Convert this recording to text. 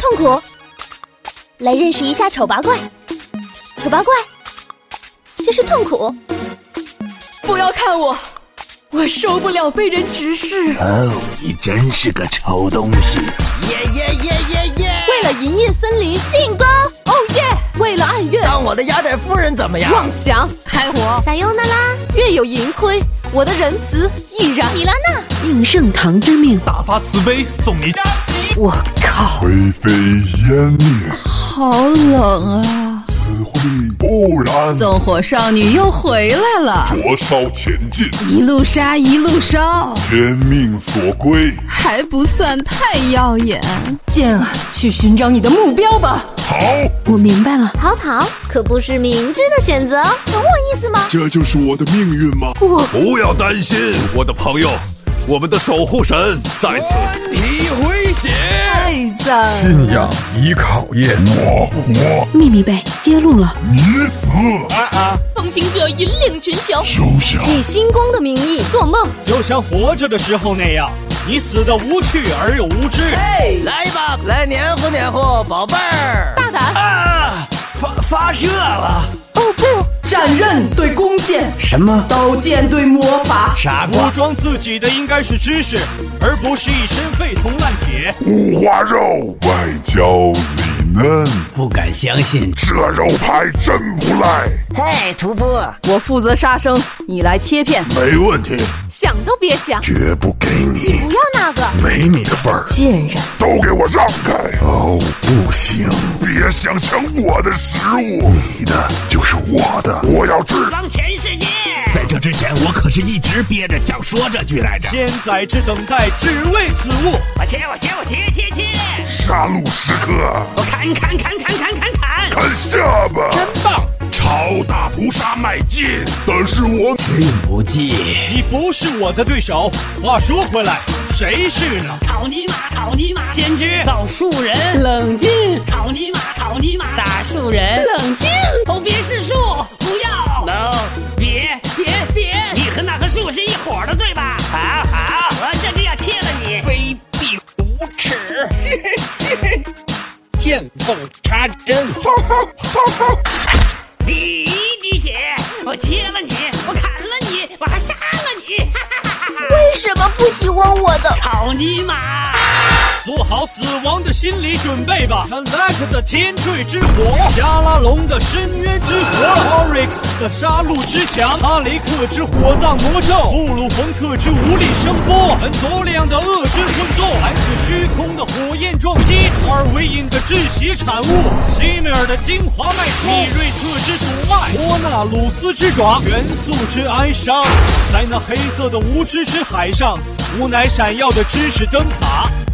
痛苦。来认识一下丑八怪。丑八怪，这是痛苦。 不要看我，我受不了被人直视。 哦，你真是个丑东西！ 为了银叶森林进攻，哦耶！为了暗月当我的雅典夫人怎么样？ 妄想开火， 撒尤那拉， 月有盈亏，我的仁慈亦然。 米拉娜， 应圣堂之命， 大发慈悲送你。 我靠！ 灰飞烟灭， 好冷啊！ 死灰不燃。 纵火少女又回来了， 灼烧前进， 一路杀一路烧， 天命所归， 还不算太耀眼。剑儿，去寻找你的目标吧。 好， 我明白了。 逃可不是明智的选择，懂我意思吗？ 这就是我的命运吗？ 不要担心，我的朋友，我们的守护神在此。 你回血， 太赞了！ 信仰已考验，我活， 秘密被揭露了， 你死， 风行者引领群雄， 休想！ 以星光的名义做梦， 就像活着的时候那样，你死得无趣而又无知。 来吧，来黏糊黏糊，宝贝儿！ 大胆！ 啊，发射了！ 哦不，斩刃对弓箭， 什么？ 刀剑对魔法。 傻瓜！ 武装自己的应该是知识，而不是一身废铜烂铁。 五花肉，外焦里嫩， 不敢相信， 这肉派真不赖。 嘿，屠夫， 我负责杀生，你来切片。 没问题， 想都别想！ 绝不给你， 不要那个。 没你的份儿。 贱人， 都给我让开！哦，不行，别想抢我的食物，你的就是我的，我要吃。 帮全世界！ 在这之前，我可是一直憋着想说这句来着。 千载之等待，只为此物。 我切！ 杀戮时刻， 我砍！ 看下巴， 真棒！超大屠杀迈进， 但是我君不济。 你不是我的对手。话说回来，谁是呢？ 草泥马，简直造树人！ 冷静！ 草泥马，大树人！ 冷静！ 哦，别是树，不要 ！No， 别！你和那棵树是一伙的，对吧？好，我这就要切了你！ 卑鄙无耻！见缝插针！ 第一滴血，我切了你，我砍了你，我还杀了你！ 为什么不喜欢我的？ 草泥马！ 做好死亡的心理准备吧！看 Lack 的天坠之火，加拉隆的深渊之火 ，Oryx 的杀戮之墙，阿雷克之火葬魔咒，布鲁冯特之无力声波，本佐利昂的恶之混动，来自虚空的火焰撞击，阿尔维因的窒息产物，希梅尔的精华脉冲，密瑞特之阻碍，托纳鲁斯之爪，元素之哀伤，在那黑色的无知之海上，无奈闪耀的知识灯塔。